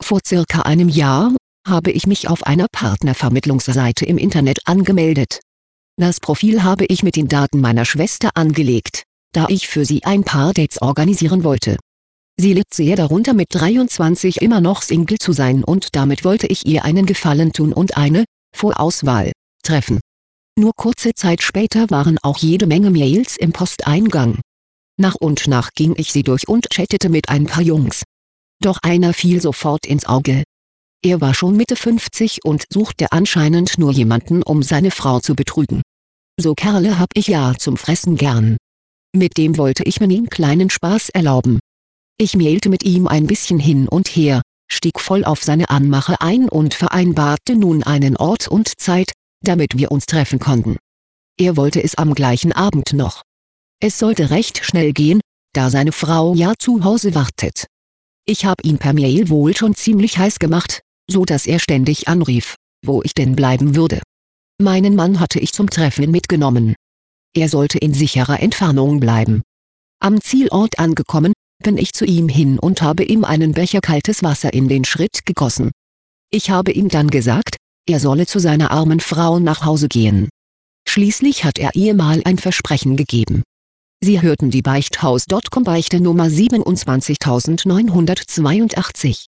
Vor circa einem Jahr habe ich mich auf einer Partnervermittlungsseite im Internet angemeldet. Das Profil habe ich mit den Daten meiner Schwester angelegt, da ich für sie ein paar Dates organisieren wollte. Sie litt sehr darunter, mit 23 immer noch Single zu sein, und damit wollte ich ihr einen Gefallen tun und eine Vorauswahl treffen. Nur kurze Zeit später waren auch jede Menge Mails im Posteingang. Nach und nach ging ich sie durch und chattete mit ein paar Jungs. Doch einer fiel sofort ins Auge. Er war schon Mitte 50 und suchte anscheinend nur jemanden, um seine Frau zu betrügen. So Kerle hab ich ja zum Fressen gern. Mit dem wollte ich mir einen kleinen Spaß erlauben. Ich mailte mit ihm ein bisschen hin und her, stieg voll auf seine Anmache ein und vereinbarte nun einen Ort und Zeit, damit wir uns treffen konnten. Er wollte es am gleichen Abend noch. Es sollte recht schnell gehen, da seine Frau ja zu Hause wartet. Ich hab ihn per Mail wohl schon ziemlich heiß gemacht, so dass er ständig anrief, wo ich denn bleiben würde. Meinen Mann hatte ich zum Treffen mitgenommen. Er sollte in sicherer Entfernung bleiben. Am Zielort angekommen, bin ich zu ihm hin und habe ihm einen Becher kaltes Wasser in den Schritt gegossen. Ich habe ihm dann gesagt, er solle zu seiner armen Frau nach Hause gehen. Schließlich hat er ihr mal ein Versprechen gegeben. Sie hörten die Beichthaus.com Beichte Nummer 27982.